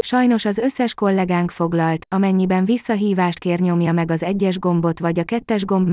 Sajnos az összes kollégánk foglalt, amennyiben visszahívást kér, nyomja meg az 1-es gombot vagy a 2-es gomb